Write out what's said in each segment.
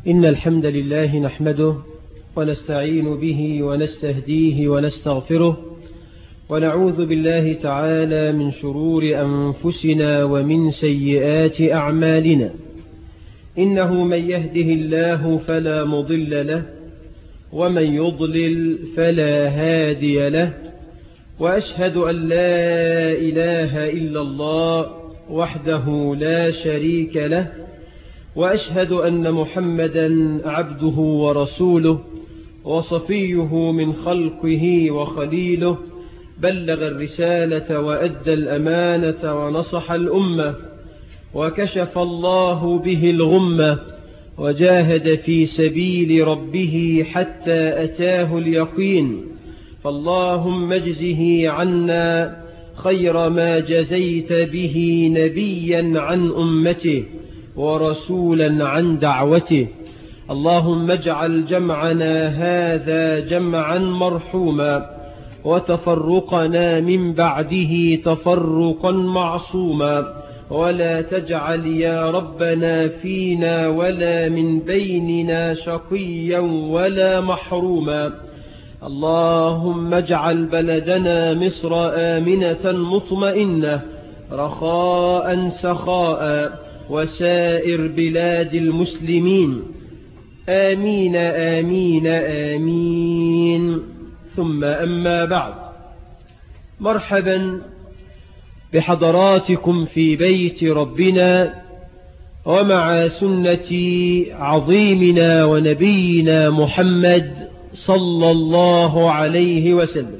إن الحمد لله نحمده ونستعين به ونستهديه ونستغفره ونعوذ بالله تعالى من شرور أنفسنا ومن سيئات أعمالنا. إنه من يهده الله فلا مضل له ومن يضلل فلا هادي له، وأشهد أن لا إله إلا الله وحده لا شريك له، وأشهد أن محمدا عبده ورسوله وصفيه من خلقه وخليله، بلغ الرسالة وأدى الأمانة ونصح الأمة وكشف الله به الغمة، وجاهد في سبيل ربه حتى أتاه اليقين. فاللهم اجزه عنا خير ما جزيت به نبيا عن أمته ورسولا عن دعوته. اللهم اجعل جمعنا هذا جمعا مرحوما، وتفرقنا من بعده تفرقا معصوما، ولا تجعل يا ربنا فينا ولا من بيننا شقيا ولا محروما. اللهم اجعل بلدنا مصر آمنة مطمئنة رخاء سخاء، وسائر بلاد المسلمين، آمين آمين آمين. ثم أما بعد، مرحبا بحضراتكم في بيت ربنا ومع سنة عظيمنا ونبينا محمد صلى الله عليه وسلم.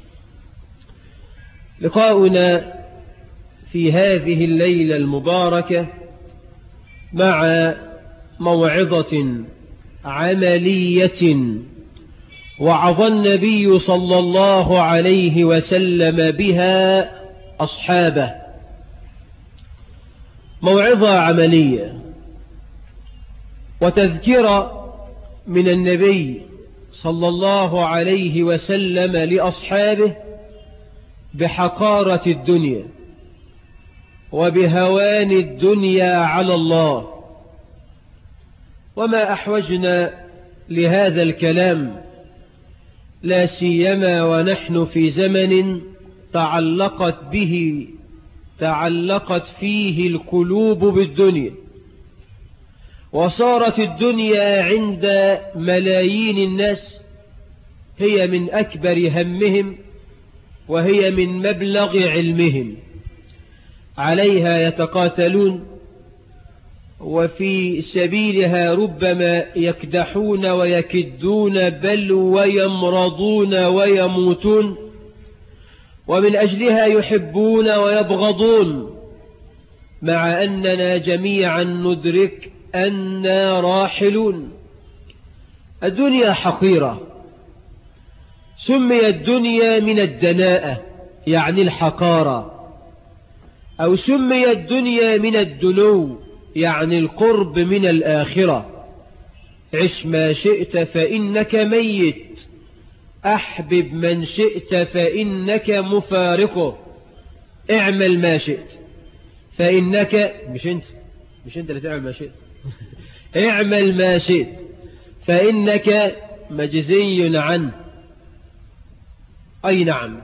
لقاؤنا في هذه الليلة المباركة مع موعظة عملية وعظ النبي صلى الله عليه وسلم بها أصحابه. موعظة عملية وتذكرة من النبي صلى الله عليه وسلم لأصحابه بحقارة الدنيا وبهوان الدنيا على الله. وما أحوجنا لهذا الكلام، لا سيما ونحن في زمن تعلقت فيه القلوب بالدنيا، وصارت الدنيا عند ملايين الناس هي من أكبر همهم، وهي من مبلغ علمهم. عليها يتقاتلون، وفي سبيلها ربما يكدحون ويكدون، بل ويمرضون ويموتون، ومن أجلها يحبون ويبغضون، مع أننا جميعا ندرك أننا راحلون. الدنيا حقيرة، سمي الدنيا من الدناءة يعني الحقارة، أو سمي الدنيا من الدنو يعني القرب من الآخرة. عش ما شئت فإنك ميت، أحبب من شئت فإنك مفارقه، اعمل ما شئت فإنك مش انت اللي تعمل ما شئت اعمل ما شئت فإنك مجزي عنه. أي نعم،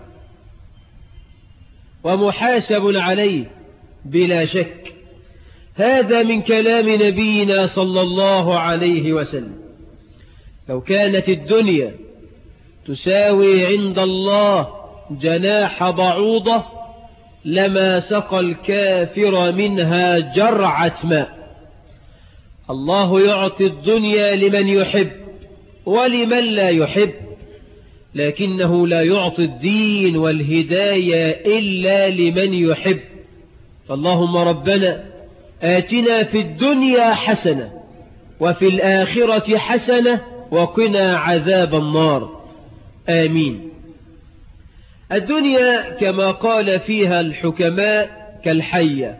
ومحاسب عليه بلا شك. هذا من كلام نبينا صلى الله عليه وسلم. لو كانت الدنيا تساوي عند الله جناح بعوضة لما سقى الكافر منها جرعة ماء. الله يعطي الدنيا لمن يحب ولمن لا يحب، لكنه لا يعطي الدين والهداية إلا لمن يحب. فاللهم ربنا آتنا في الدنيا حسنة وفي الآخرة حسنة وقنا عذاب النار، آمين. الدنيا كما قال فيها الحكماء كالحية،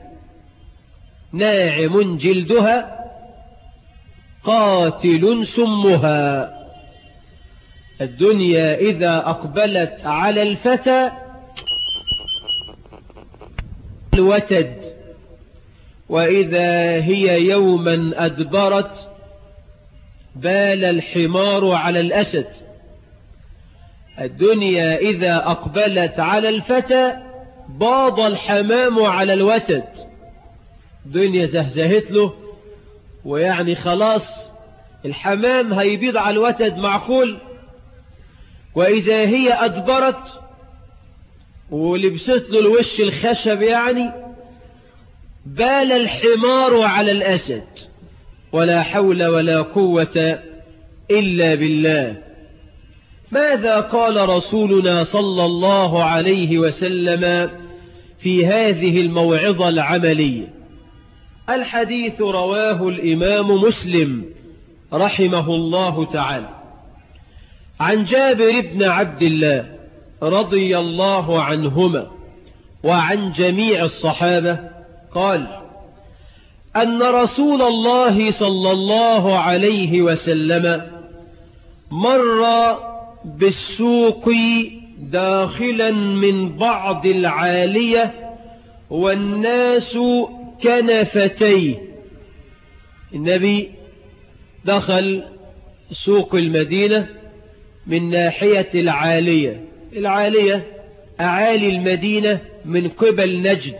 ناعم جلدها قاتل سمها. الدنيا إذا أقبلت على الفتى الوتد، وإذا هي يوما أدبرت بال الحمار على الأسد. الدنيا إذا أقبلت على الفتى باض الحمام على الوتد. الدنيا زهزهت له ويعني خلاص الحمام هيبيض على الوتد معقول. وإذا هي أدبرت ولبست له الوش الخشب يعني بال الحمار على الأسد. ولا حول ولا قوة إلا بالله. ماذا قال رسولنا صلى الله عليه وسلم في هذه الموعظة العملية؟ الحديث رواه الإمام مسلم رحمه الله تعالى عن جابر بن عبد الله رضي الله عنهما وعن جميع الصحابة قال أن رسول الله صلى الله عليه وسلم مر بالسوق داخلا من بعض العالية والناس كنفتيه. النبي دخل سوق المدينة من ناحية العالية. العالية أعالي المدينة من قبل نجد.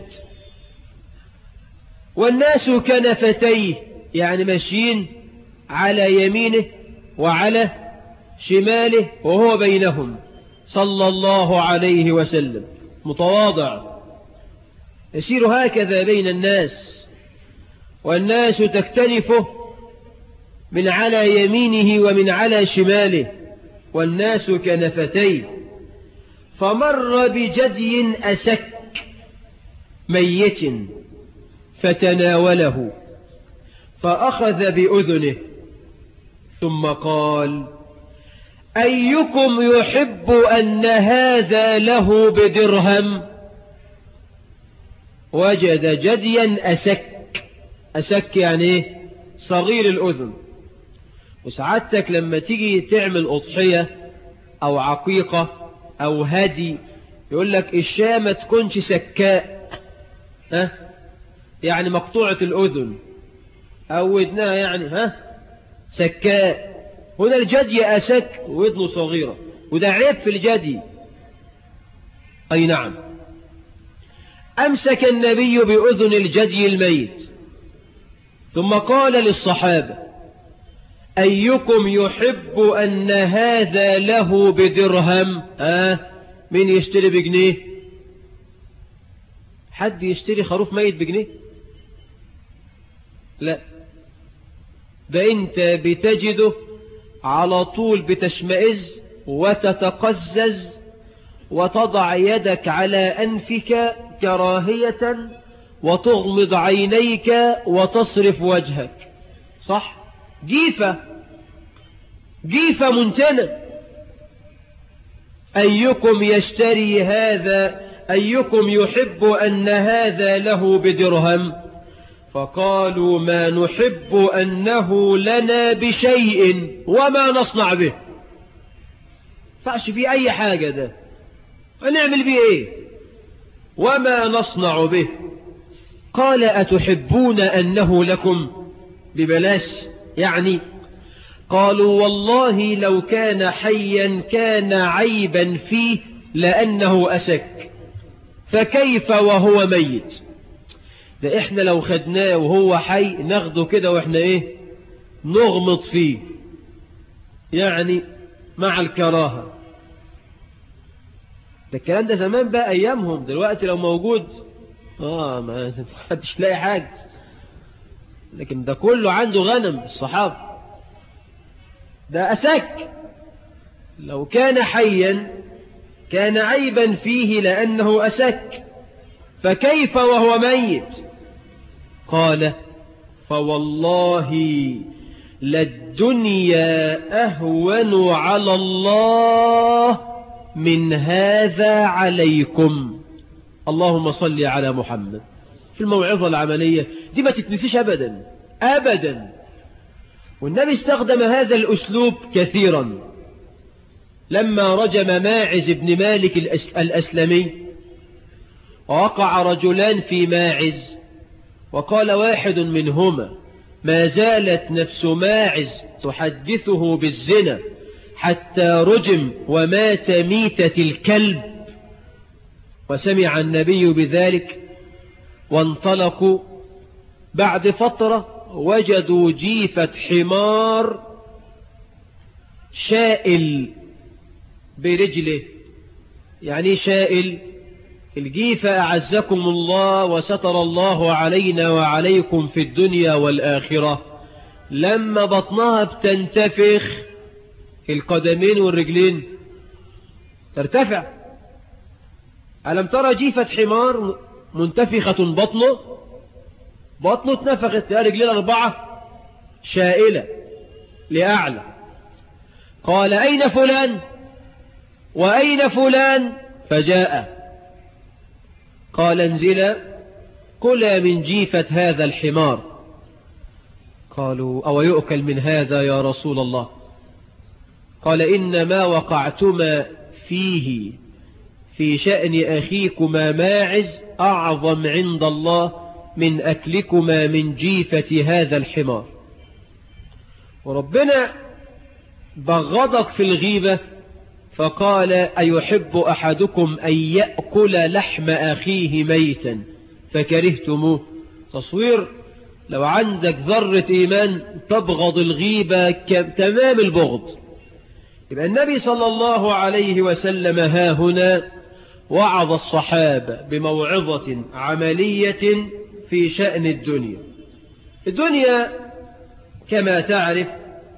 والناس كنفتيه يعني ماشيين على يمينه وعلى شماله وهو بينهم صلى الله عليه وسلم متواضع يسير هكذا بين الناس والناس تكتنفه من على يمينه ومن على شماله والناس كنفتيه. فمر بجدي أسك ميت فتناوله فأخذ بأذنه ثم قال أيكم يحب أن هذا له بدرهم؟ وجد جديا أسك يعني إيه؟ صغير الأذن. وسعادتك لما تيجي تعمل أضحية أو عقيقة أو هدي يقول لك الشاة ما تكونش سكاء يعني مقطوعة الأذن أو ودنها يعني سكاء. هنا الجدي أسك وودنه صغيرة وده عيب في الجدي. أي نعم. أمسك النبي بأذن الجدي الميت ثم قال للصحابة أيكم يحب أن هذا له بدرهم؟ مين يشتري بجنيه؟ حد يشتري خروف ميت بجنيه؟ لا، ده انت بتجده على طول بتشمئز وتتقزز وتضع يدك على أنفك كراهية وتغمض عينيك وتصرف وجهك. صح؟ جيفة منتنة. أيكم يشتري هذا؟ أيكم يحب أن هذا له بدرهم؟ فقالوا ما نحب أنه لنا بشيء وما نصنع به. فعش في أي حاجة ده ونعمل به إيه وما نصنع به. قال أتحبون أنه لكم ببلاش يعني؟ قالوا والله لو كان حيا كان عيبا فيه لأنه أسك فكيف وهو ميت؟ ده احنا لو خدناه وهو حي ناخده كده واحنا ايه نغمض فيه يعني مع الكراهة. ده الكلام ده زمان بقى ايامهم. دلوقتي لو موجود ما حدش لاقي حاجة. لكن ده كله عنده غنم الصحابة. ده أسك لو كان حيا كان عيبا فيه لأنه أسك فكيف وهو ميت؟ قال فوالله للدنيا أهون على الله من هذا عليكم. اللهم صل على محمد. في الموعظة العملية دي ما تتنسيش أبدا أبدا. والنبي استخدم هذا الأسلوب كثيرا. لما رجم ماعز بن مالك الأسلمي ووقع رجلان في ماعز وقال واحد منهما ما زالت نفس ماعز تحدثه بالزنا حتى رجم ومات ميتة الكلب. وسمع النبي بذلك وانطلقوا. بعد فترة وجدوا جيفة حمار شائل برجله. يعني شائل الجيفة أعزكم الله وستر الله علينا وعليكم في الدنيا والآخرة، لما بطنها بتنتفخ القدمين والرجلين ترتفع. ألم ترى جيفة حمار منتفخة بطنه اتنفخت، يا رجلين 4 شائلة لأعلى. قال أين فلان وأين فلان؟ فجاء. قال انزلا كلا من جيفة هذا الحمار. قالوا أو يؤكل من هذا يا رسول الله؟ قال إنما وقعتما فيه في شأن أخيكما ماعز أعظم عند الله من أكلكما من جيفة هذا الحمار. وربنا بغضك في الغيبة فقال أيحب أحدكم أن يأكل لحم أخيه ميتا فكرهتموه. تصوير لو عندك ذرة إيمان تبغض الغيبة تمام البغض. يبقى النبي صلى الله عليه وسلم ها هنا وعظ الصحابة بموعظة عملية في شأن الدنيا. الدنيا كما تعرف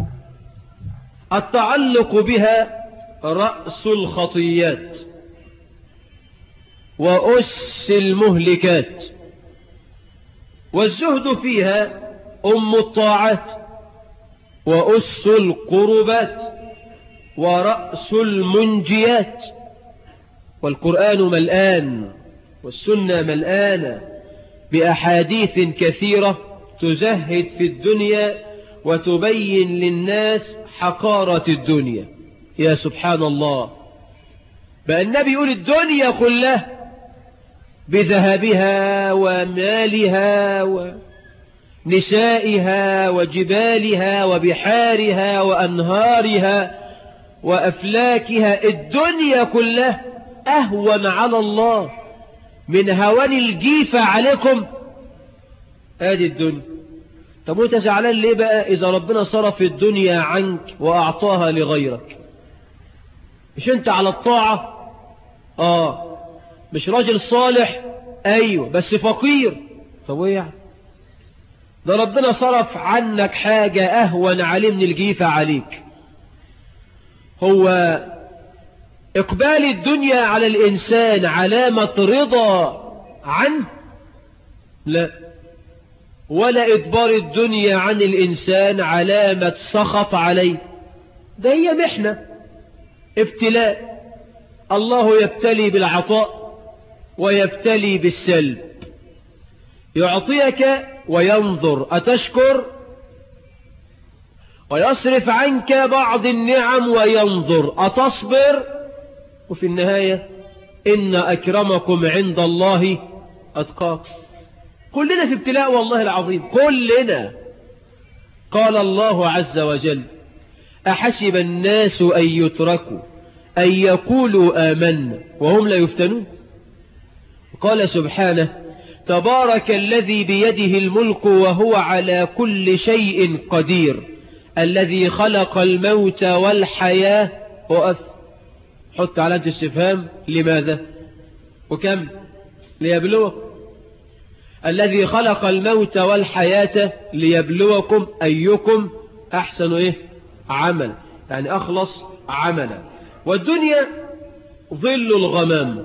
التعلق بها رأس الخطيات وأس المهلكات، والزهد فيها أم الطاعات وأس القربات ورأس المنجيات. والقرآن ملآن والسنة ملآنة بأحاديث كثيرة تزهد في الدنيا وتبين للناس حقارة الدنيا. يا سبحان الله، بقى النبي يقول الدنيا كلها بذهبها ومالها ونسائها وجبالها وبحارها وأنهارها وأفلاكها، الدنيا كلها أهون على الله من هوان الجيفة عليكم. هذه الدنيا. طب وانت زعلان ليه بقى إذا ربنا صرف الدنيا عنك وأعطاها لغيرك؟ مش انت على الطاعة؟ مش راجل صالح؟ ايوه بس فقير. طب ايه يعني؟ ده ربنا صرف عنك حاجة اهون عليه من الجيفة عليك. هو اقبال الدنيا على الانسان علامة رضا عنه؟ لا. ولا ادبار الدنيا عن الانسان علامة سخط عليه. ده هي محنة، ابتلاء. الله يبتلي بالعطاء ويبتلي بالسلب. يعطيك وينظر أتشكر، ويصرف عنك بعض النعم وينظر أتصبر. وفي النهاية إن أكرمكم عند الله أتقاكم. كلنا في ابتلاء والله العظيم، كلنا. قال الله عز وجل أحسب الناس أن يتركوا أن يقولوا آمنا وهم لا يفتنون. قال سبحانه تبارك الذي بيده الملك وهو على كل شيء قدير الذي خلق الموت والحياة. وقف، حط علامة استفهام. لماذا وكم؟ ليبلوكم. الذي خلق الموت والحياة ليبلوكم أيكم أحسن عمل، يعني أخلص عملا. والدنيا ظل الغمام،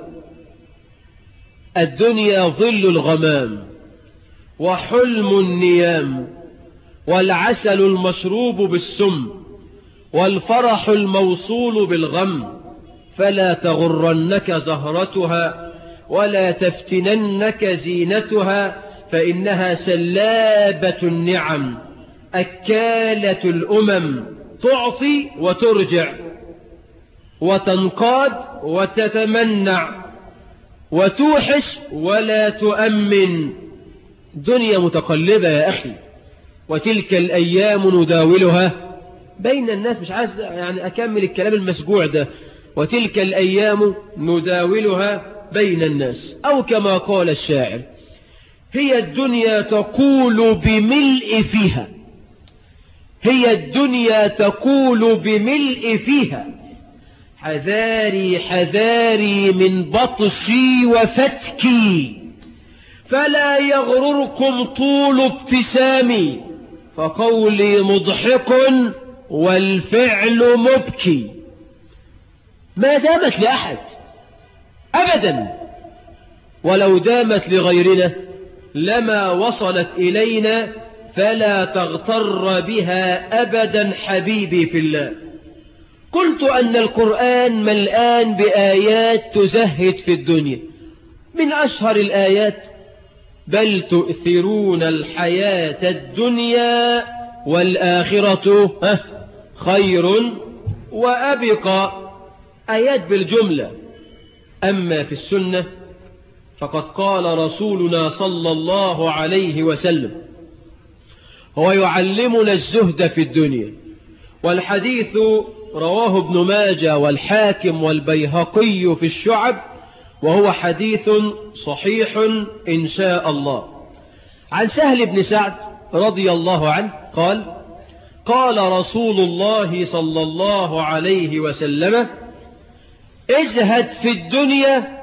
الدنيا ظل الغمام وحلم النيام والعسل المشروب بالسم والفرح الموصول بالغم. فلا تغرنك زهرتها ولا تفتننك زينتها فإنها سلابة النعم أكالة الأمم تعطي وترجع وتنقاد وتتمنع وتوحش ولا تؤمن. دنيا متقلبة يا أخي، وتلك الأيام نداولها بين الناس. مش عايز يعني أكمل الكلام المسجوع ده. وتلك الأيام نداولها بين الناس، أو كما قال الشاعر: هي الدنيا تقول بملء فيها، هي الدنيا تقول بملء فيها، حذاري حذاري من بطشي وفتكي، فلا يغرركم طول ابتسامي، فقولي مضحك والفعل مبكي. ما دامت لأحد أبدا، ولو دامت لغيرنا لما وصلت إلينا، فلا تغتر بها أبدا حبيبي في الله. قلت أن القرآن ملآن بآيات تزهد في الدنيا. من أشهر الآيات: بل تؤثرون الحياة الدنيا والآخرة خير وأبقى. آيات بالجملة. أما في السنة فقد قال رسولنا صلى الله عليه وسلم: هو يعلمنا الزهد في الدنيا. والحديث رواه ابن ماجه والحاكم والبيهقي في الشعب، وهو حديث صحيح إن شاء الله. عن سهل بن سعد رضي الله عنه قال: قال رسول الله صلى الله عليه وسلم: ازهد في الدنيا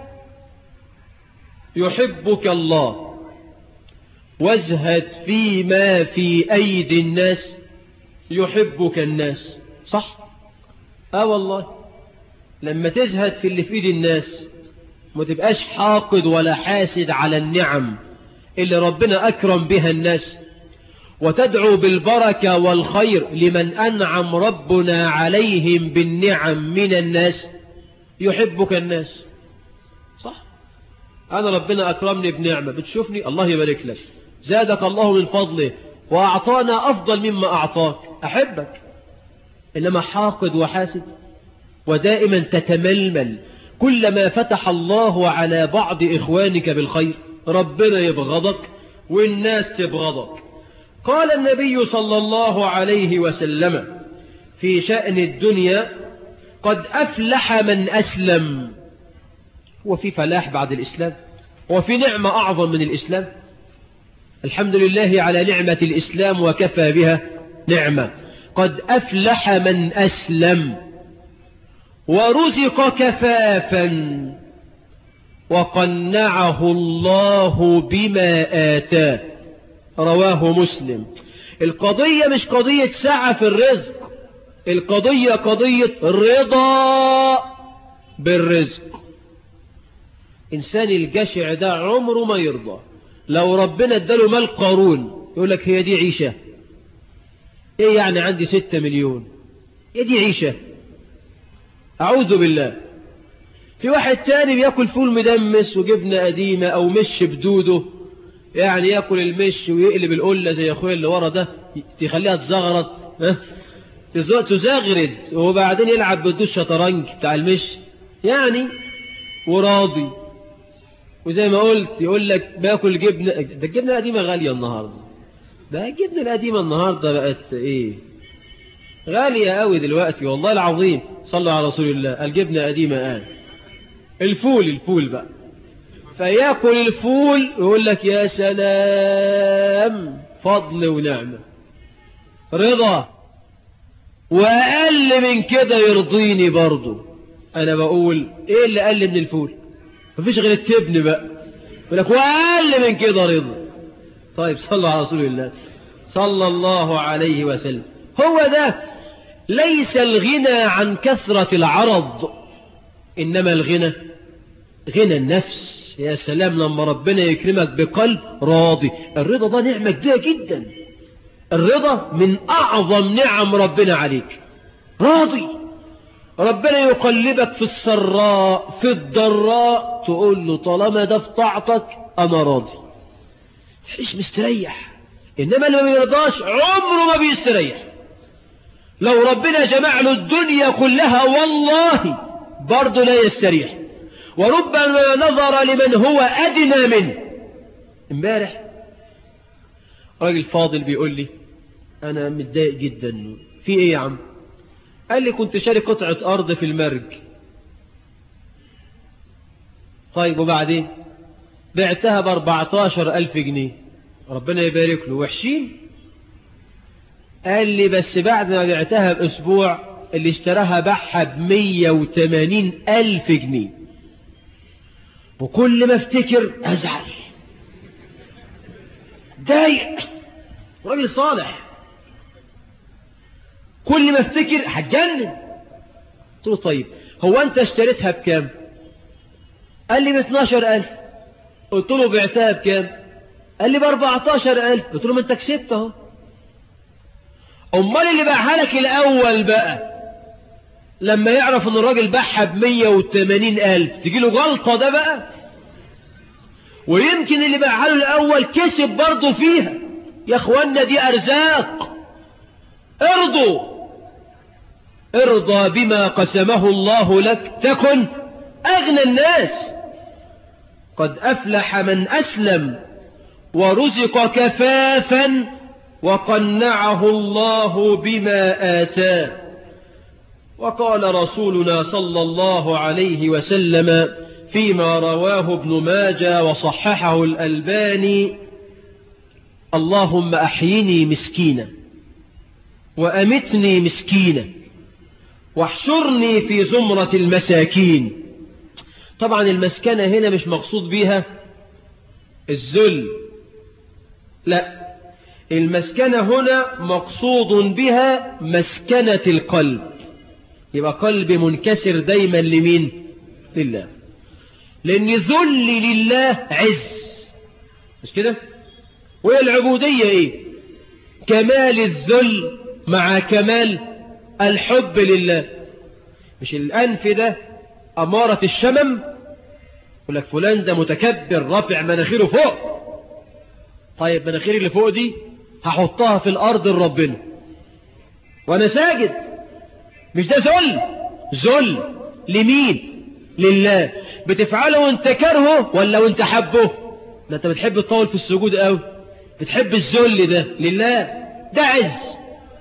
يحبك الله، وازهد فيما في أيدي الناس يحبك الناس. صح؟ والله لما تزهد في اللي في ايد الناس ما تبقاش حاقد ولا حاسد على النعم اللي ربنا أكرم بها الناس، وتدعو بالبركة والخير لمن أنعم ربنا عليهم بالنعم من الناس، يحبك الناس. صح؟ أنا ربنا أكرمني بنعمة، بتشوفني الله يبارك لك، زادك الله من فضله وأعطانا أفضل مما أعطاك، أحبك. إنما حاقد وحاسد ودائما تتململ كلما فتح الله على بعض إخوانك بالخير، ربنا يبغضك والناس تبغضك. قال النبي صلى الله عليه وسلم في شأن الدنيا: قد أفلح من أسلم. وفي فلاح بعد الإسلام؟ وفي نعمة أعظم من الإسلام؟ الحمد لله على نعمة الإسلام وكفى بها نعمة. قد أفلح من أسلم ورزق كفافا وقنعه الله بما آتاه. رواه مسلم. القضية مش قضية سعة في الرزق، القضية قضية رضا بالرزق. إنسان الجشع ده عمره ما يرضى. لو ربنا اداله مال قارون يقول لك هي دي عيشة؟ ايه يعني عندي 6 مليون، ايه دي عيشة؟ أعوذ بالله. في واحد تاني بيأكل فول مدمس وجبنة قديمة أو مش بدوده، يعني يأكل المش ويقلب القلة زي أخويا اللي ورا ده، تخليها تزغرط تزغرد، وبعدين يلعب بدو الشطرنج بتاع المش يعني، وراضي. وزي ما قلت يقول لك باكل جبنة، ده الجبنة القديمة غالية النهاردة، ده الجبنة القديمة النهاردة بقت ايه، غالية قوي دلوقتي والله العظيم. صلوا على رسول الله. الجبنة قديمة الفول بقى، فياكل الفول ويقول لك يا سلام، فضل ونعمة، رضا. وأقل من كده يرضيني برضو. أنا بقول إيه اللي أقل من الفول؟ مفيش غير التبن بقى، يقول لك وأقل من كده رضا. طيب صلوا على رسول الله صلى الله عليه وسلم. هو ده. ليس الغنى عن كثرة العرض، إنما الغنى غنى النفس. يا سلام لما ربنا يكرمك بقلب راضي. الرضا ده نعمة كبيرة جدا. الرضا من أعظم نعم ربنا عليك. راضي، ربنا يقلبك في السراء في الضراء، تقول له طالما ده في طاعتك أنا راضي، تعيش مستريح. إنما اللي ما بيرضاش عمره ما بيستريح. لو ربنا جمع له الدنيا كلها والله برضه لا يستريح. وربما نظر لمن هو أدنى منه. امبارح راجل فاضل بيقول لي أنا متضايق جدا. في إيه يا عم؟ قال لي كنت شاري قطعة أرض في المرج. طيب وبعدين؟ بعتها ب14,000 جنيه. ربنا يبارك له. وحشين؟ قال لي بس بعد ما بعتها بأسبوع اللي اشتراها باعها ب180,000 جنيه. وكل ما افتكر أزعل، ضايق، راجل صالح. كل ما افتكر هتجنن. قلت له طيب هو أنت اشتريتها بكام؟ قال لي ب12,000. قلت له بعتها بكام؟ قال لي ب14,000. قلت له ما انت كسبت اهو. امال اللي باعها لك الاول بقى لما يعرف ان الراجل باعها ب180,000 تجي له غلطه ده بقى؟ ويمكن اللي باعها له الاول كسب برضه فيها. يا اخوانا دي ارزاق. ارضى بما قسمه الله لك تكن اغنى الناس. قد افلح من اسلم ورزق كفافا وقنعه الله بما آتاه. وقال رسولنا صلى الله عليه وسلم فيما رواه ابن ماجه وصححه الألباني: اللهم أحيني مسكينا وأمتني مسكينا واحشرني في زمرة المساكين. طبعا المسكنة هنا مش مقصود بها الذل، لا، المسكنة هنا مقصود بها مسكنة القلب. يبقى قلب منكسر دايما لمين؟ لله. لأن ذل لله عز، مش كده؟ وهي العبودية ايه؟ كمال الذل مع كمال الحب لله. مش الأنف ده أمارة الشمم؟ يقول لك فلان ده متكبر رافع مناخيره فوق. طيب مناخيري اللي فوق دي هحطها في الأرض لربنا وأنا ساجد. مش ده ذل لمين؟ لله. بتفعله وانت كرهه ولا وانت حبه؟ ده انت بتحب تطول في السجود قوي، بتحب الذل ده لله، ده عز.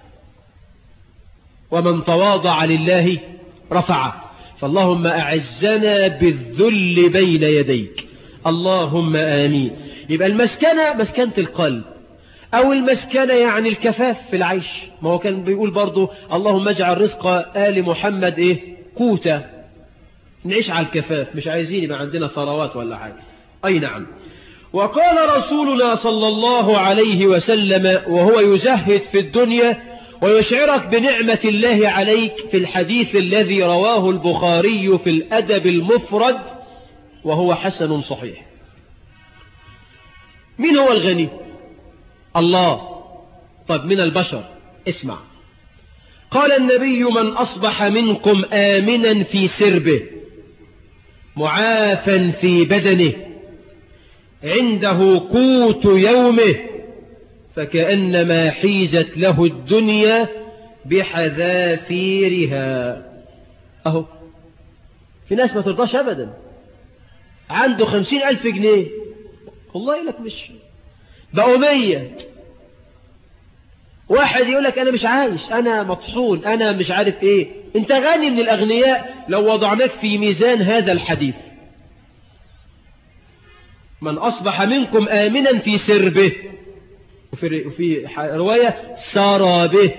ومن تواضع لله رفعه. فاللهم أعزنا بالذل بين يديك، اللهم آمين. يبقى المسكنة مسكنة القلب، أو المسكنة يعني الكفاف في العيش. ما هو كان بيقول برضو اللهم اجعل رزق آل محمد إيه؟ كوتا. نعيش على الكفاف، مش عايزين يبقى عندنا ثروات ولا حاجة. أي نعم. وقال رسولنا صلى الله عليه وسلم وهو يزهد في الدنيا ويشعرك بنعمة الله عليك في الحديث الذي رواه البخاري في الأدب المفرد وهو حسن صحيح: مين هو الغني؟ الله. طب من البشر؟ اسمع. قال النبي: من أصبح منكم آمنا في سربه معافا في بدنه عنده قوت يومه فكأنما حيزت له الدنيا بحذافيرها. أهو في ناس ما ترضاش أبدا، عنده 50,000 جنيه والله لك مش بقوا 100. واحد يقول لك أنا مش عايش، أنا مطحون، أنا مش عارف إيه. أنت غني من الأغنياء لو وضعناك في ميزان هذا الحديث. من أصبح منكم آمنا في سربه، وفي رواية سربه.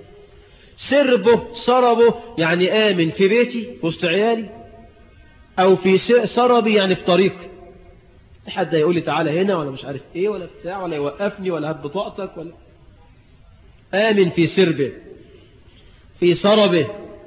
سربه يعني آمن في بيتي وسط عيالي، أو في سربي يعني في طريق. حد يقول لي تعالى هنا ولا مش عارف إيه ولا بتاع ولا يوقفني ولا هات بطاقتك ولا. آمن في سربه في سربه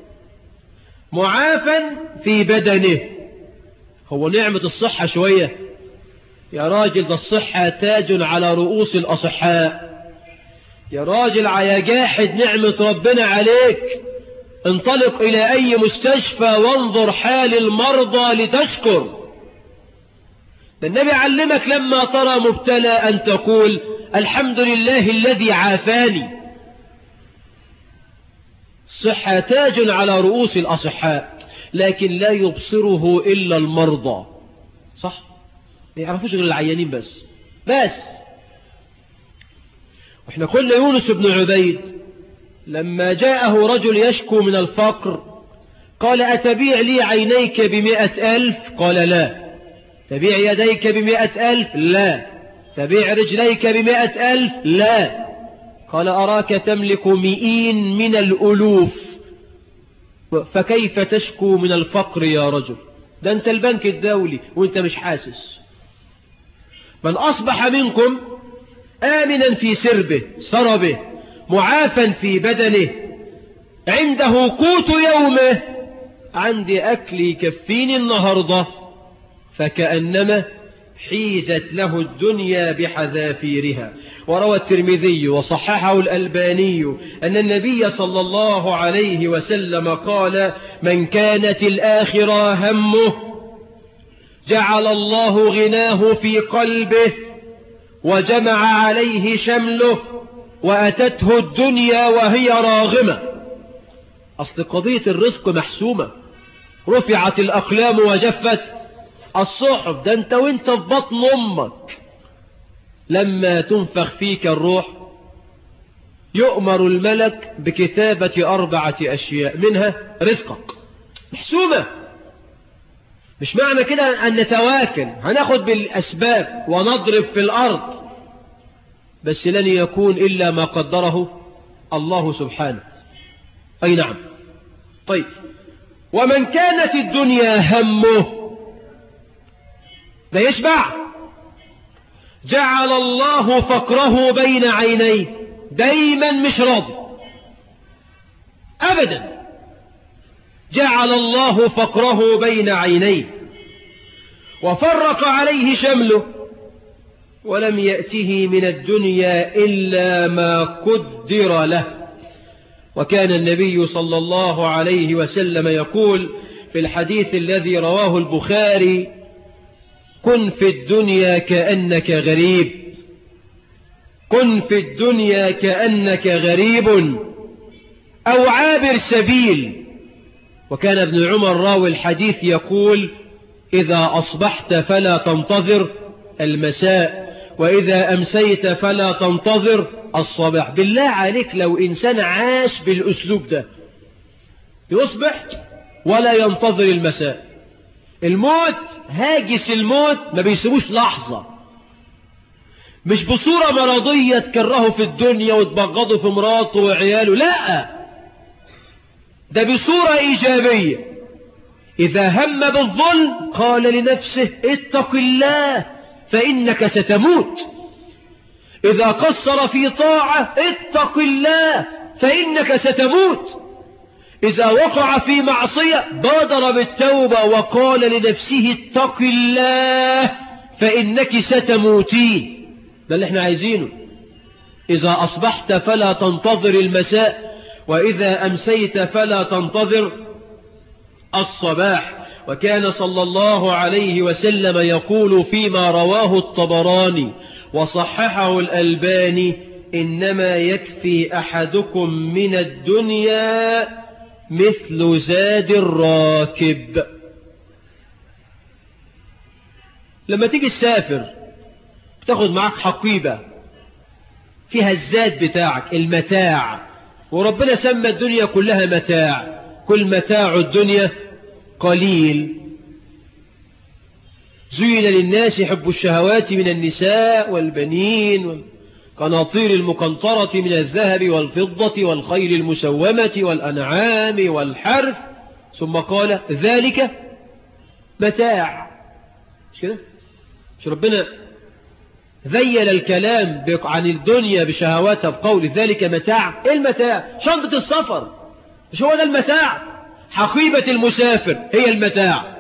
معافا في بدنه. هو نعمة الصحة شوية يا راجل؟ ده الصحة تاج على رؤوس الأصحاء. يا راجل يا جاحد نعمة ربنا عليك، انطلق إلى أي مستشفى وانظر حال المرضى لتشكر. ده النبي علمك لما ترى مبتلى أن تقول الحمد لله الذي عافاني. الصحة تاج على رؤوس الأصحاء، لكن لا يبصره إلا المرضى. صح؟ ما يعرفوش غير العيانين بس. احنا قلنا يونس بن عبيد لما جاءه رجل يشكو من الفقر قال أتبيع لي عينيك ب100,000؟ قال لا. تبيع يديك ب100,000؟ لا. تبيع رجليك ب100,000؟ لا. قال أراك تملك 100 من الألوف، فكيف تشكو من الفقر يا رجل؟ ده أنت البنك الدولي وأنت مش حاسس. من أصبح منكم آمنا في سربه معافا في بدنه عنده قوت يومه، عندي أكل يكفيني النهاردة، فكأنما حيزت له الدنيا بحذافيرها. وروى الترمذي وصححه الألباني أن النبي صلى الله عليه وسلم قال: من كانت الآخرة همه جعل الله غناه في قلبه وجمع عليه شمله وأتته الدنيا وهي راغمة. أصل قضية الرزق محسومة، رفعت الأقلام وجفت الصحف. ده أنت وانت في بطن أمك لما تنفخ فيك الروح يؤمر الملك بكتابة 4 أشياء، منها رزقك، محسومة. مش معنى كده أن نتواكل، هناخد بالأسباب ونضرب في الأرض، بس لن يكون إلا ما قدره الله سبحانه. أي نعم. طيب، ومن كانت الدنيا همه، ده يشبع، جعل الله فقره بين عينيه، دايما مش راضي أبدا. جعل الله فقره بين عينيه وفرق عليه شمله، ولم يأته من الدنيا إلا ما قدر له. وكان النبي صلى الله عليه وسلم يقول في الحديث الذي رواه البخاري: كن في الدنيا كأنك غريب، كن في الدنيا كأنك غريب أو عابر سبيل. وكان ابن عمر راوي الحديث يقول: إذا أصبحت فلا تنتظر المساء، وإذا أمسيت فلا تنتظر الصباح. بالله عليك لو إنسان عاش بالأسلوب ده، يصبح ولا ينتظر المساء. الموت، هاجس الموت ما بيسيبوش لحظة، مش بصورة مرضية تكرهه في الدنيا وتبغضه في مراته وعياله، لا، ده بصورة إيجابية. إذا هم بالظلم قال لنفسه: اتق الله فإنك ستموت. إذا قصر في طاعة: اتق الله فإنك ستموت. إذا وقع في معصية بادر بالتوبة وقال لنفسه: اتق الله فإنك ستموتين. ده اللي احنا عايزينه. إذا أصبحت فلا تنتظر المساء، وإذا أمسيت فلا تنتظر الصباح. وكان صلى الله عليه وسلم يقول فيما رواه الطبراني وصححه الألباني: إنما يكفي أحدكم من الدنيا مثل زاد الراكب. لما تيجي تسافر تاخد معك حقيبة فيها الزاد بتاعك، المتاع، وربنا سمى الدنيا كلها متاع. كل متاع الدنيا قليل. زين للناس حب الشهوات من النساء والبنين والقناطير المقنطرة من الذهب والفضة والخيل المسومة والأنعام والحرث، ثم قال: ذلك متاع. مش كده؟ مش ربنا ذيل الكلام عن الدنيا بشهواتها بقول ذلك متاع؟ ايه المتاع؟ شنطة السفر، مش هو ده المتاع؟ حقيبة المسافر هي المتاع.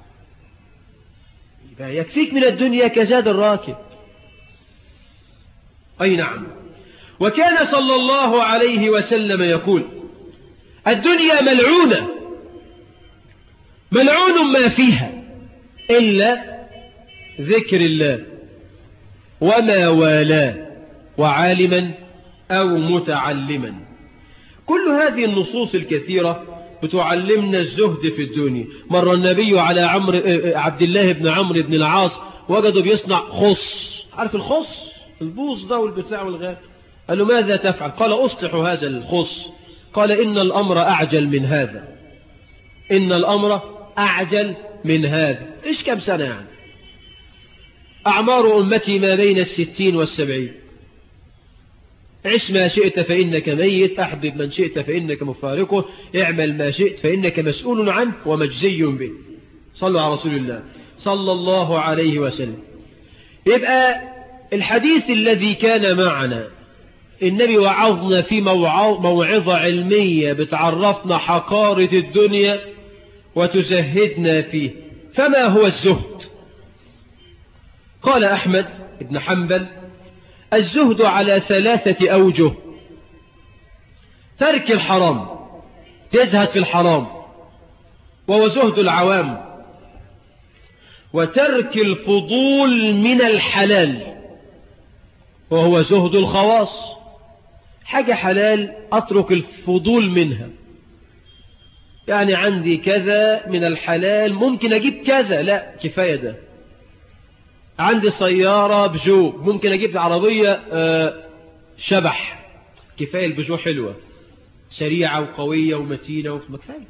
يكفيك من الدنيا كزاد الراكب. أي نعم. وكان صلى الله عليه وسلم يقول: الدنيا ملعونة، ملعون ما فيها إلا ذكر الله وما والاه وعالما أو متعلما. كل هذه النصوص الكثيرة بتعلمنا الزهد في الدنيا. مر النبي على عبد الله بن عمرو بن العاص، وجده بيصنع خص. عارف الخص؟ البوص ده والبتاع والغاب. قال له ماذا تفعل؟ قال أصلح هذا الخص. قال إن الأمر أعجل من هذا، إن الأمر أعجل من هذا. إيش كم سنة يعني؟ أعمار أمتي ما بين 60 و70. عش ما شئت فإنك ميت، أحبب من شئت فإنك مفارقه، اعمل ما شئت فإنك مسؤول عنه ومجزي به. صلوا على رسول الله صلى الله عليه وسلم. يبقى الحديث الذي كان معنا النبي وعظنا في موعظة علمية بتعرفنا حقارة الدنيا وتزهدنا فيه. فما هو الزهد؟ قال أحمد بن حنبل الزهد على 3 أوجه: ترك الحرام، تزهد في الحرام وهو زهد العوام، وترك الفضول من الحلال وهو زهد الخواص. حاجة حلال أترك الفضول منها، يعني عندي كذا من الحلال ممكن أجيب كذا، لا كفاية ده. عندي سيارة بجو ممكن أجيب عربية شبح، كفاية البجو حلوة سريعة وقوية ومتينة وكفاية.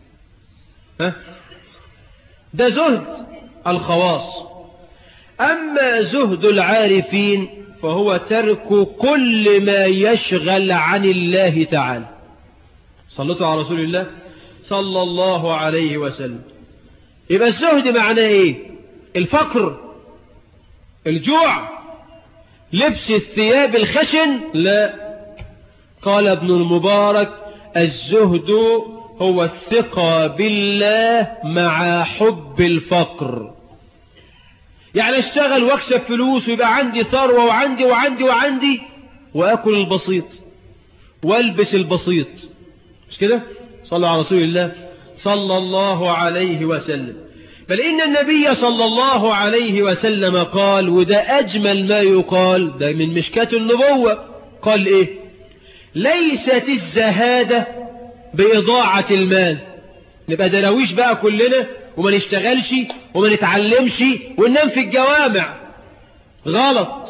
ده زهد الخواص. أما زهد العارفين فهو ترك كل ما يشغل عن الله تعالى. صلوا على رسول الله صلى الله عليه وسلم. يبقى الزهد معناه ايه؟ الفقر، الجوع، لبس الثياب الخشن؟ لا. قال ابن المبارك الزهد هو الثقة بالله مع حب الفقر. يعني اشتغل واكسب فلوس ويبقى عندي ثروة وعندي وعندي وعندي، وأكل البسيط والبس البسيط، مش كده؟ صلوا على رسول الله صلى الله عليه وسلم. بل إن النبي صلى الله عليه وسلم قال، وده أجمل ما يقال، ده من مشكاة النبوة، قال إيه؟ ليست الزهادة بإضاعة المال. نبقى درويش بقى كلنا وما نشتغلش وما نتعلمش وننام في الجوامع، غلط.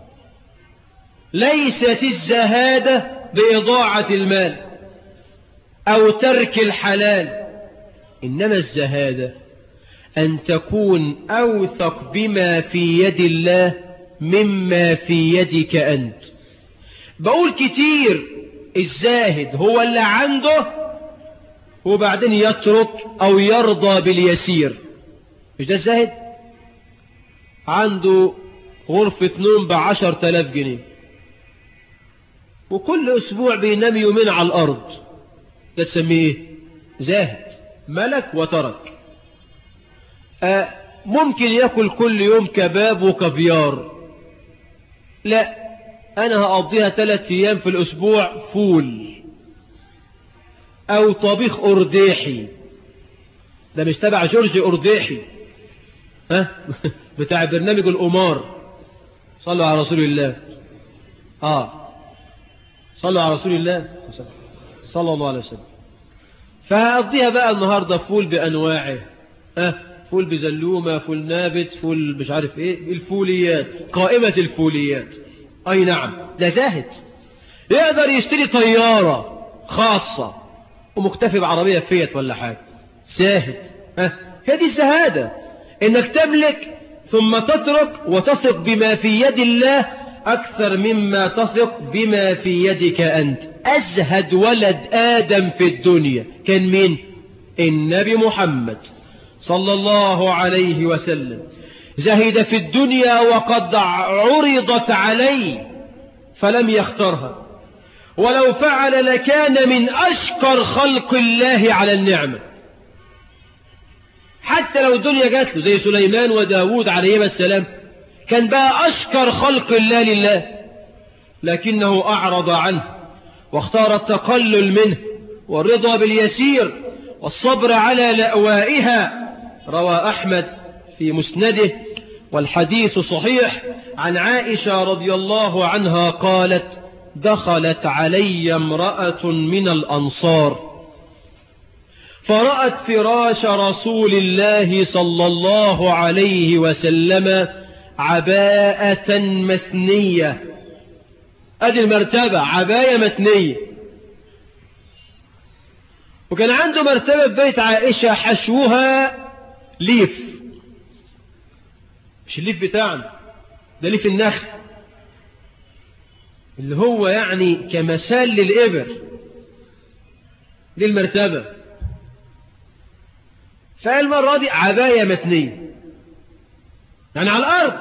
ليست الزهادة بإضاعة المال أو ترك الحلال، إنما الزهادة أن تكون أوثق بما في يد الله مما في يدك أنت. بقول كتير الزاهد هو اللي عنده وبعدين يترك أو يرضى باليسير. مش ده الزاهد؟ عنده غرفة نوم ب10,000 جنيه وكل أسبوع بينام يومين على الأرض، ده تسميه إيه؟ زاهد. ملك وترك. ممكن يأكل كل يوم كباب وكافيار، لا، أنا هقضيها 3 أيام في الأسبوع فول أو طبيخ أرديحي. ده مش تبع جورج أرديحي بتاع برنامج الأمار. صلوا على رسول الله. صلوا على رسول الله صلى الله عليه وسلم. فهقضيها بقى النهاردة فول بأنواعه، فول بزلومة، فول نابت، فول مش عارف ايه، الفوليات، قائمة الفوليات. اي نعم، ده زاهد. يقدر يشتري طيارة خاصة ومكتفي بعربية فيت ولا حاجة، زاهد. هذه الزهادة، انك تملك ثم تترك وتثق بما في يد الله اكثر مما تثق بما في يدك انت. ازهد ولد ادم في الدنيا كان مين؟ النبي محمد صلى الله عليه وسلم. زهد في الدنيا وقد عرضت عليه فلم يختارها، ولو فعل لكان من أشقر خلق الله على النعمة. حتى لو الدنيا جات له زي سليمان وداود عليهما السلام، كان بقى أشقر خلق الله لله، لكنه أعرض عنه واختار التقلل منه والرضا باليسير والصبر على لأوائها. روى أحمد في مسنده والحديث صحيح عن عائشة رضي الله عنها قالت: دخلت علي امرأة من الأنصار فرأت فراش رسول الله صلى الله عليه وسلم عباءة مثنية ادي المرتبة، عباية متنية. وكان عنده مرتبة في بيت عائشة حشوها ليف، مش الليف بتاعنا ده، ليف النخل اللي هو يعني كمثال للإبر، دي المرتبة. فالمرة دي عباية متنية يعني على الأرض.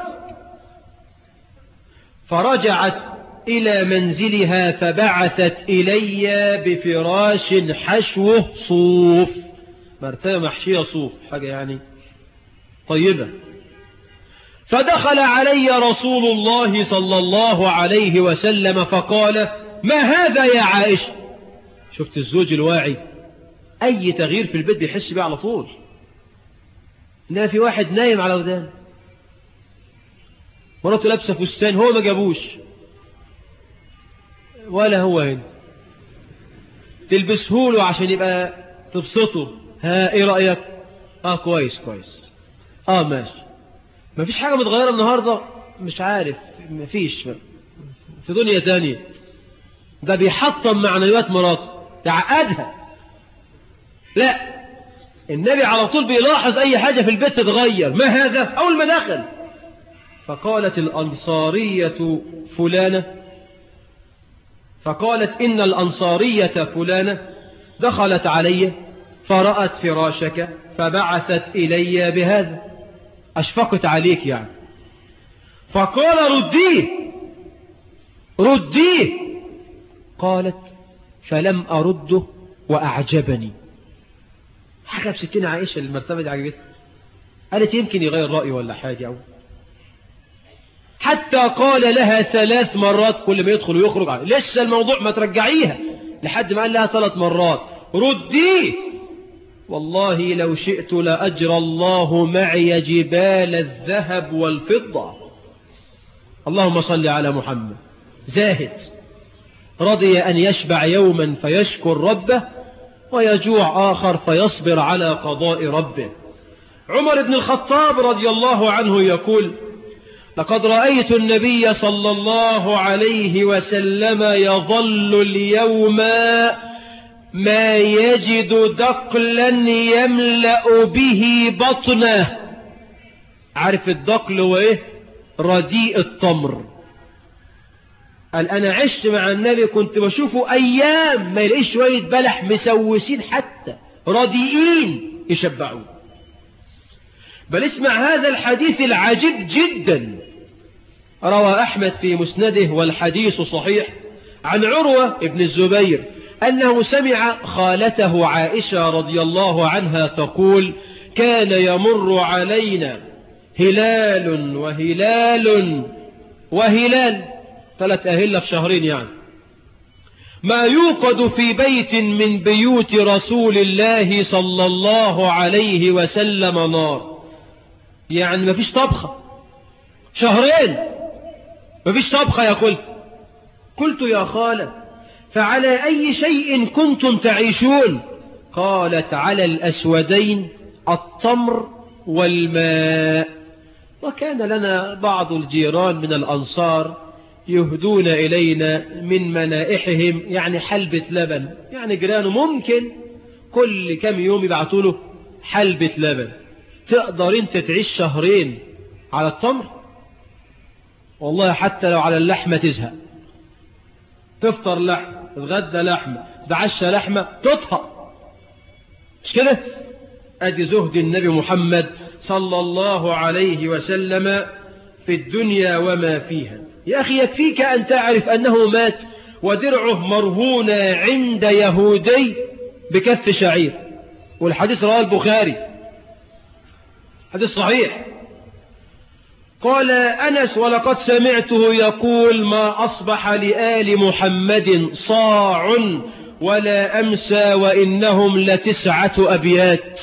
فرجعت إلى منزلها فبعثت إلي بفراش حشوه صوف، مرتبة محشية صوف، حاجة يعني طيبة. فدخل علي رسول الله صلى الله عليه وسلم فقال: ما هذا يا عائشة؟ شفت الزوج الواعي، أي تغيير في البيت بيحس بيه على طول. إنها في واحد نايم على ودان، مراته لابسة فستان، هو ما جابوش ولا هو هنا، تلبسهوله عشان يبقى تبسطه. ها ايه رأيك؟ كويس كويس، ماشي. مفيش حاجة متغيرة النهاردة، مش عارف، مفيش، في دنيا تانية. ده بيحطم معنويات مراته، يعقدها. لا، النبي على طول بيلاحظ اي حاجة في البيت تتغير. ما هذا؟ اول ما دخل فقالت الأنصارية فلانة، فقالت إن الأنصارية فلانة دخلت علي فرأت فراشك فبعثت إلي بهذا، أشفقت عليك يعني. فقال: رديه رديه. قالت: فلم أرده وأعجبني. حاجة بستين عائشة المرتبة دي عجبتها، قالت يمكن يغير رأيه ولا حاجة أو. حتى قال لها 3 مرات، كل ما يدخل ويخرج لسه الموضوع ما ترجعيها، لحد ما قال لها 3 مرات: رديه، والله لو شئت لأجرى الله معي جبال الذهب والفضة. اللهم صل على محمد. زاهد رضي أن يشبع يوما فيشكر ربه، ويجوع آخر فيصبر على قضاء ربه. عمر بن الخطاب رضي الله عنه يقول: لقد رأيت النبي صلى الله عليه وسلم يظل اليوم ما يجد دقلا يملأ به بطنه. عارف الدقل وإيه؟ رديء التمر. قال أنا عشت مع النبي كنت بشوفه أيام ما يلاقيش شوية بلح مسوسين حتى رديئين يشبعون. بل اسمع هذا الحديث العجيب جدا، روى أحمد في مسنده والحديث صحيح، عن عروة ابن الزبير أنه سمع خالته عائشة رضي الله عنها تقول: كان يمر علينا هلال وهلال وهلال، 3 أهلة في شهرين يعني، ما يوقد في بيت من بيوت رسول الله صلى الله عليه وسلم نار. يعني ما فيش طبخة، شهرين ما فيش طبخة. يقول: قلت يا خالة فعلى أي شيء كنتم تعيشون؟ قالت: على الأسودين، التمر والماء. وكان لنا بعض الجيران من الأنصار يهدون إلينا من منائحهم، يعني حلبة لبن، يعني جيرانه ممكن كل كم يوم يبعثوا له حلبة لبن. تقدر انت تعيش شهرين على التمر؟ والله حتى لو على اللحمة تزهق. تفطر لحمة، تتغدى لحمة، تتعشى لحمة، تطهق، مش كده؟ ادي زهد النبي محمد صلى الله عليه وسلم في الدنيا وما فيها. يا أخي يكفيك أن تعرف أنه مات ودرعه مرهونة عند يهودي بكف شعير، والحديث رواه البخاري، حديث صحيح. قال أنس: ولقد سمعته يقول: ما أصبح لآل محمد صاع ولا أمسى وإنهم ل9 أبيات.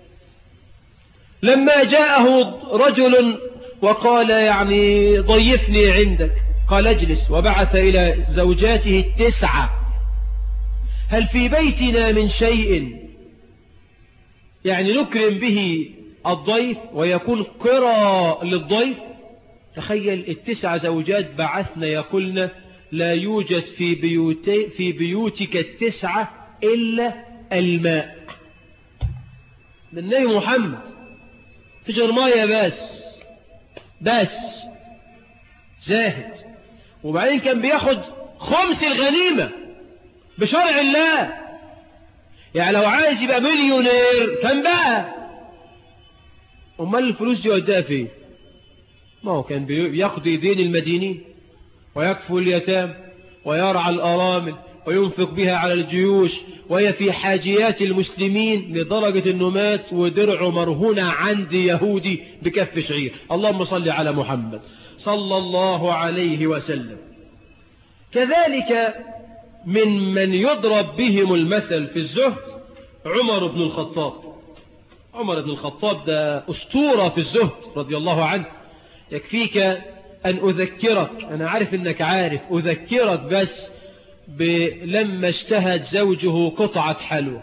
لما جاءه رجل وقال: يعني ضيفني عندك، قال: اجلس. وبعث إلى زوجاته 9: هل في بيتنا من شيء يعني نكرم به الضيف ويكون قرى للضيف؟ تخيل 9 زوجات بعثنا يقولنا: لا يوجد في بيوتك التسعة إلا الماء. من النبي محمد في جرماية بس زاهد. وبعدين كان بياخد خمس الغنيمة بشرع الله. يعني لو عايز يبقى مليونير كان بقى. امال الفلوس دي وداها فين؟ ما هو كان بيقضي دين المدينين ويكفو اليتام ويرعى الأرامل وينفق بها على الجيوش، وهي في حاجيات المسلمين لدرجة أنه مات ودرعه مرهونة عند يهودي بكف شعير. اللهم صل على محمد صلى الله عليه وسلم. كذلك من يضرب بهم المثل في الزهد عمر بن الخطاب. عمر بن الخطاب ده أسطورة في الزهد رضي الله عنه. يكفيك أن أذكرك، أنا عارف أنك عارف، أذكرك بس لما اشتهت زوجه قطعة حلوى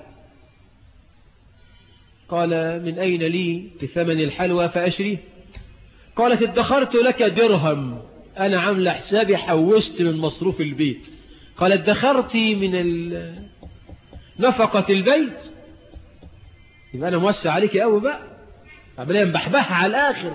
قال من أين لي بثمن الحلوى فأشريه؟ قالت ادخرت لك درهم، أنا عامل حسابي حوشت من مصروف البيت. قال ادخرت من نفقة البيت، يبقى أنا موسع عليك قوي بقى، عمليا بحبحها على الآخر.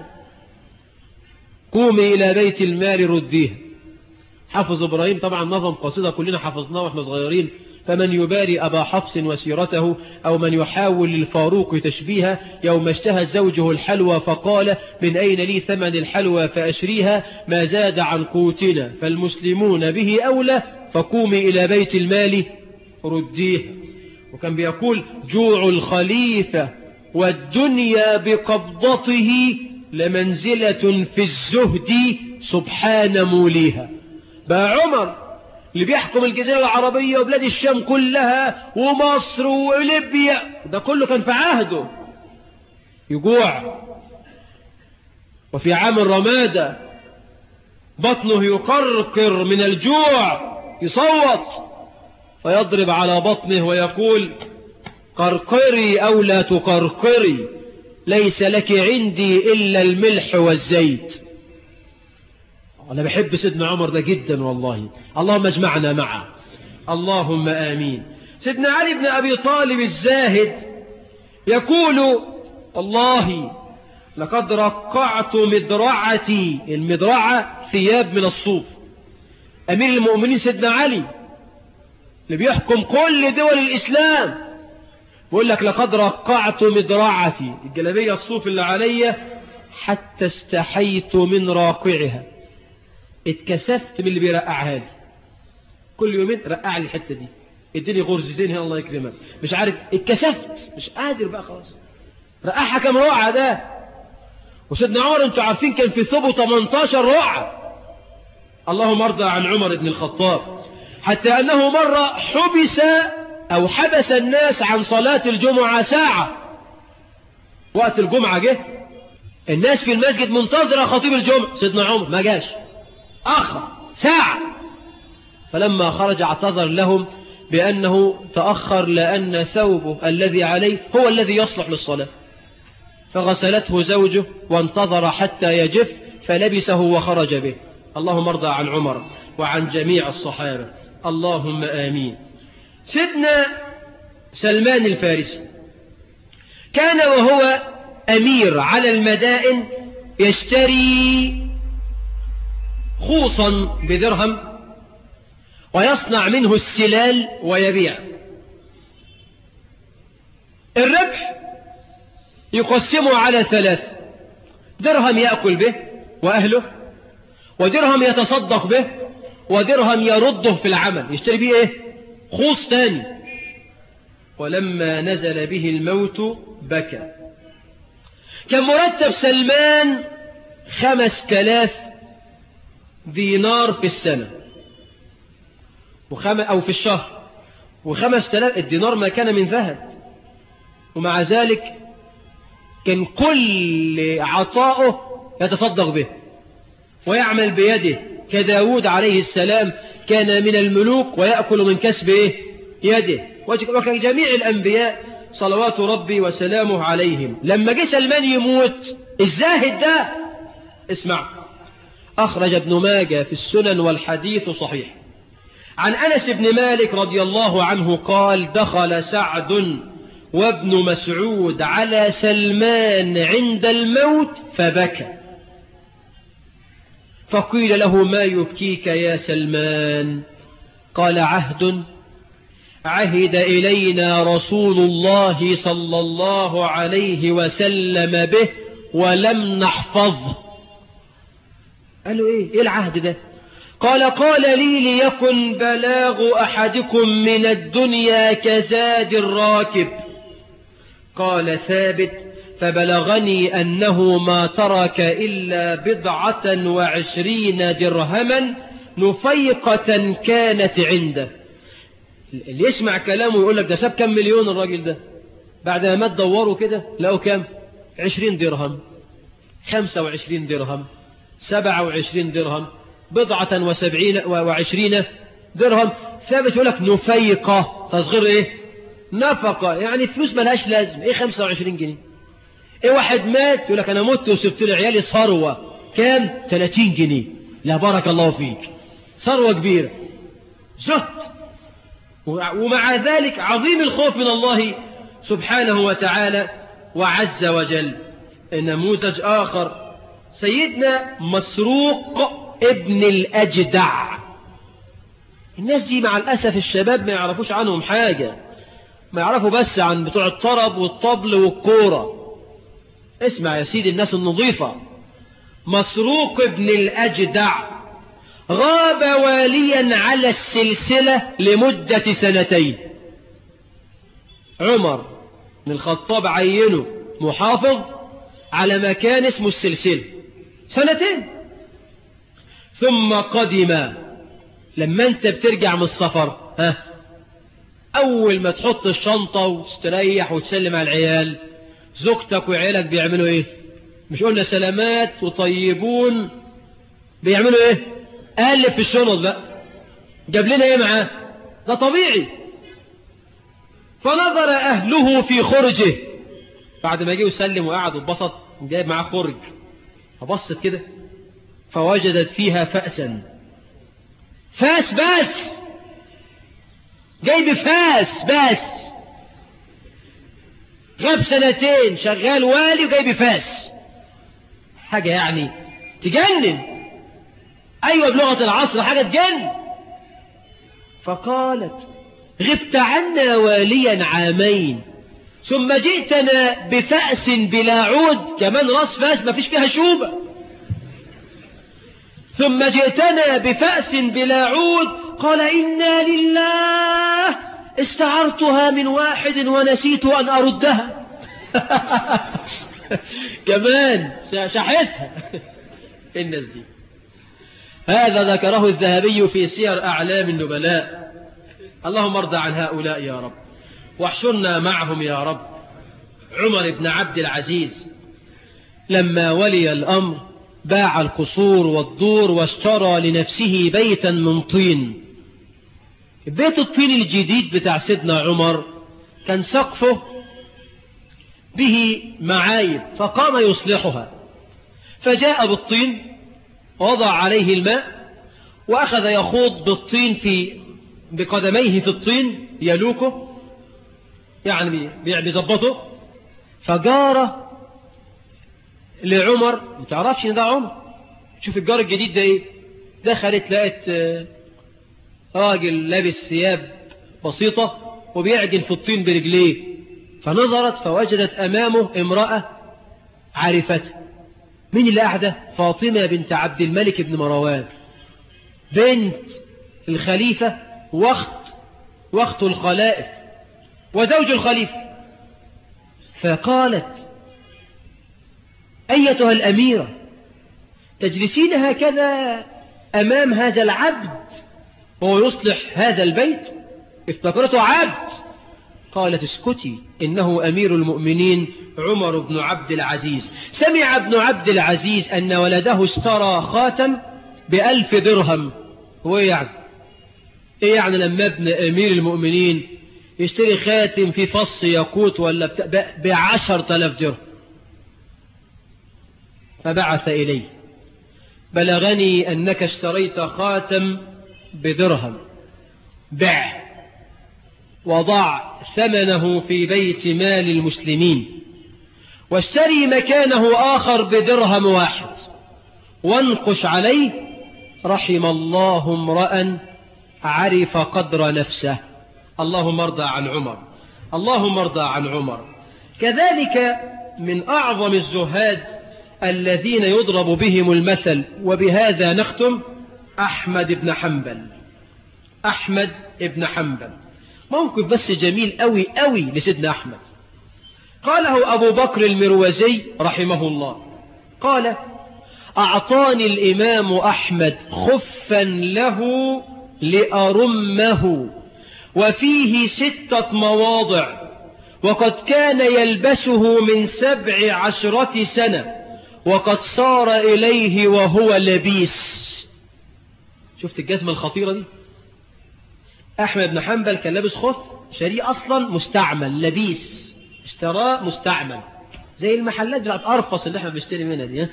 قومي إلى بيت المال رديها. حافظ إبراهيم طبعا نظم قصيدة كلنا حفظناه وإحنا صغيرين: فمن يباري أبا حفص وسيرته أو من يحاول للفاروق تشبيها يوم اشتهت زوجه الحلوى فقال من أين لي ثمن الحلوى فأشريها ما زاد عن قوتنا فالمسلمون به أولى فقومي إلى بيت المال رديها. وكان بيقول جوع الخليفة والدنيا بقبضته لمنزلة في الزهد سبحان موليها. بقى عمر اللي بيحكم الجزيرة العربية وبلاد الشام كلها ومصر وليبيا ده كله كان في عهده يجوع، وفي عام الرمادة بطنه يقرقر من الجوع، يصوت فيضرب على بطنه ويقول قرقري أو لا تقرقري ليس لك عندي إلا الملح والزيت. أنا بحب سيدنا عمر ده جدا والله، اللهم اجمعنا معه اللهم آمين. سيدنا علي بن أبي طالب الزاهد يقول والله لقد رقعت مدرعتي، المدرعة ثياب من الصوف. أمير المؤمنين سيدنا علي اللي بيحكم كل دول الإسلام بيقول لك لقد رقعت مدرعتي، الجلابية الصوف اللي عليا، حتى استحيت من راقعها، اتكسفت من اللي بيرقعها لي. كل يومين رقع لي الحته دي، اديني غرزتين هنا الله يكرمك، مش عارف، اتكسفت مش قادر بقى خلاص. رقعها كم رقعه ده؟ وسيدنا عمر انتوا عارفين كان في ثوبه 18 رقعه. اللهم ارضى عن عمر بن الخطاب، حتى انه مره حبس الناس عن صلاه الجمعه ساعه. وقت الجمعه جه الناس في المسجد منتظره خطيب الجمعه، سيدنا عمر ما جاش، أخر ساعة. فلما خرج اعتذر لهم بأنه تأخر لأن ثوبه الذي عليه هو الذي يصلح للصلاة، فغسلته زوجه وانتظر حتى يجف فلبسه وخرج به. اللهم ارضى عن عمر وعن جميع الصحابة اللهم آمين. سيدنا سلمان الفارسي كان وهو أمير على المدائن يشتري خوصا بدرهم ويصنع منه السلال ويبيع. الربح يقسمه على 3: درهم يأكل به وأهله، ودرهم يتصدق به، ودرهم يرده في العمل يشتري به ايه؟ خوص تاني. ولما نزل به الموت بكى. كان مرتب سلمان 5000 دينار في السنة أو في الشهر، 5000 الدينار ما كان من ذهب، ومع ذلك كان كل عطاؤه يتصدق به ويعمل بيده كداود عليه السلام كان من الملوك ويأكل من كسب يده، وكان جميع الأنبياء صلوات ربي وسلامه عليهم. لما جه سلمان يموت الزاهد ده، اسمع، أخرج ابن ماجه في السنن والحديث صحيح، عن أنس بن مالك رضي الله عنه قال دخل سعد وابن مسعود على سلمان عند الموت فبكى، فقيل له ما يبكيك يا سلمان؟ قال عهد إلينا رسول الله صلى الله عليه وسلم به ولم نحفظه. قالوا إيه العهد ده؟ قال لي ليكن بلاغ أحدكم من الدنيا كزاد الراكب. قال ثابت فبلغني أنه ما ترك إلا 29 درهما نفيقة كانت عنده. اللي يسمع كلامه يقول لك ده ساب كم مليون الراجل ده، بعد ما تدوروا كده لقوا كم؟ 20 درهم، 25 درهم، 27 درهم، 27 درهم. ثابت يقول لك نفيقة، تصغير ايه؟ نفقة، يعني فلوس ملهاش لازم. ايه 25 جنيه؟ ايه واحد مات يقول لك انا مت وسبت لي عيالي ثروة كام؟ 30 جنيه. لا بارك الله فيك، ثروة كبيرة، زهد. ومع ذلك عظيم الخوف من الله سبحانه وتعالى وعز وجل. نموذج آخر سيدنا مسروق ابن الأجدع. الناس دي مع الأسف الشباب ما يعرفوش عنهم حاجة، ما يعرفوا بس عن بتوع الطرب والطبل والكورة. اسمع يا سيدي الناس النظيفة. مسروق ابن الأجدع غاب واليا على السلسلة لمدة 2 سنين. عمر بن الخطاب عينه محافظ على مكان اسمه السلسلة 2 سنين. ثم قدم. لما انت بترجع من السفر اول ما تحط الشنطة وتستريح وتسلم على العيال، زوجتك وعيالك بيعملوا ايه؟ مش قلنا سلامات وطيبون؟ بيعملوا ايه؟ قلب في الشنط بقى، جاب لنا ايه معاه؟ ده طبيعي. فنظر اهله في خرجه، بعد ما جه وسلم وقعد واتبسط جايب معاه خرج، فبصت كده فوجدت فيها فأسا. فاس بس، جايب فاس بس، غاب 2 سنين شغال والي وجايب فاس. حاجة يعني تجنن. أيوة بلغة العصر حاجة تجنن. فقالت غبت عنا واليا 2 عامين ثم جئتنا بفأس بلا عود، كمان راس فاس ما فيش فيها شوبة، ثم جئتنا بفأس بلا عود. قال إنا لله استعرتها من واحد ونسيت أن أردها. كمان شحتها. الناس دي. هذا ذكره الذهبي في سير أعلام النبلاء. اللهم ارضى عن هؤلاء يا رب واحشرنا معهم يا رب. عمر بن عبد العزيز لما ولي الأمر باع القصور والدور واشترى لنفسه بيتا من طين. بيت الطين الجديد بتاع سيدنا عمر كان سقفه به معايب، فقام يصلحها، فجاء بالطين ووضع عليه الماء وأخذ يخوض بالطين بقدميه في الطين يلوكه، يعني بيظبطه. فجار لعمر، ما تعرفش ان ده عمر. شوف الجار الجديد ده ايه؟ دخلت لقت راجل لابس ثياب بسيطة وبيعجن في الطين برجليه، فنظرت فوجدت أمامه امرأة عارفته. مين اللي قاعدة؟ فاطمة بنت عبد الملك بن مروان، بنت الخليفة وقت الخلائف وزوج الخليفة. فقالت أيتها الأميرة تجلسين هكذا أمام هذا العبد وهو يصلح هذا البيت؟ افتكرته عبد. قالت اسكتي إنه أمير المؤمنين عمر بن عبد العزيز. سمع ابن عبد العزيز أن ولده اشترى خاتم ب1000 درهم. هو إيه يعني لما ابن أمير المؤمنين يشتري خاتم في فص ياقوت ولا ب10,000 درهم؟ فبعث إليه بلغني أنك اشتريت خاتم ب1 درهم بع وضع ثمنه في بيت مال المسلمين، واشتري مكانه آخر بدرهم واحد وانقش عليه. رحم الله امرأ عرف قدر نفسه. اللهم ارضى عن عمر، اللهم ارضى عن عمر. كذلك من أعظم الزهاد الذين يضرب بهم المثل، وبهذا نختم، أحمد بن حنبل. أحمد بن حنبل موقف بس جميل أوي أوي لسيدنا أحمد. قاله أبو بكر المروزي رحمه الله، قال: أعطاني الإمام أحمد خفا له لأرمه وفيه 6 مواضع، وقد كان يلبسه من 17 سنة، وقد صار إليه وهو لبيس. شفت الجزمة الخطيرة دي؟ أحمد بن حنبل كان لابس خف شريه أصلا مستعمل، لبيس، اشتراه مستعمل، زي المحلات بتاعت أرفص اللي احنا بنشتري منها دي.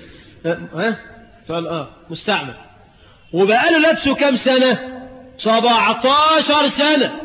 مستعمل، وبقى له لابسه كم سنة؟ 17 سنة.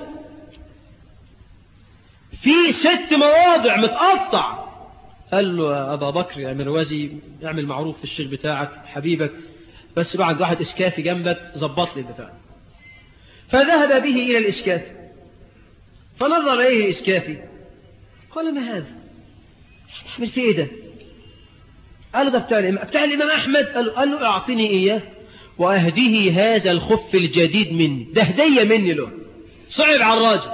في 6 مواضع متقطع. قال له: يا أبا بكر يا مروزي، اعمل معروف في الشيخ بتاعك حبيبك، بس بقى عند واحد إسكافي جنبك ظبط لي البتاع. فذهب به إلى الإسكافي، فنظر إليه الإسكافي، قال: ما هذا؟ احمل في إيه ده؟ قال له: ده بتاع الإمام أحمد. قال له: أعطني إياه وأهديه هذا الخف الجديد مني، ده هدية مني له. صعب على الراجل،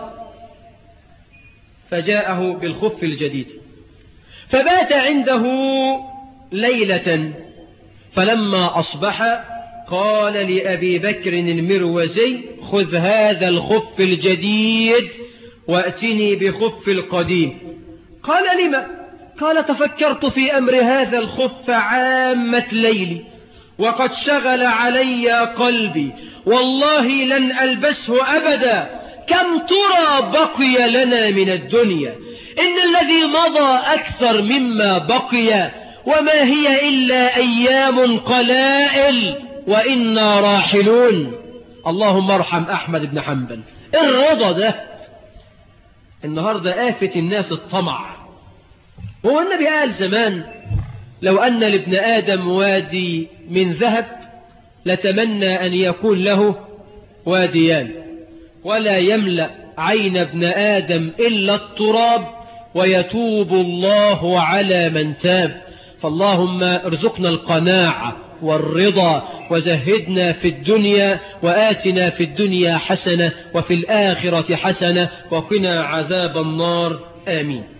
فجاءه بالخف الجديد، فبات عنده ليلة. فلما أصبح قال لأبي بكر المروزي: خذ هذا الخف الجديد وأتني بخف القديم. قال: لما؟ قال: تفكرت في أمر هذا الخف عامة ليلي، وقد شغل علي قلبي، والله لن ألبسه أبدا. كم ترى بقي لنا من الدنيا؟ إن الذي مضى أكثر مما بقي، وما هي إلا أيام قلائل وإنا راحلون. اللهم ارحم أحمد بن حنبل. الرضا ده النهاردة آفة الناس الطمع. هو النبي قال زمان: لو أن لابن آدم وادي من ذهب لتمنى أن يكون له واديان، ولا يملأ عين ابن آدم إلا التراب، ويتوب الله على من تاب. فاللهم ارزقنا القناعة والرضا، وزهدنا في الدنيا، وآتنا في الدنيا حسنة وفي الآخرة حسنة، وقنا عذاب النار. آمين.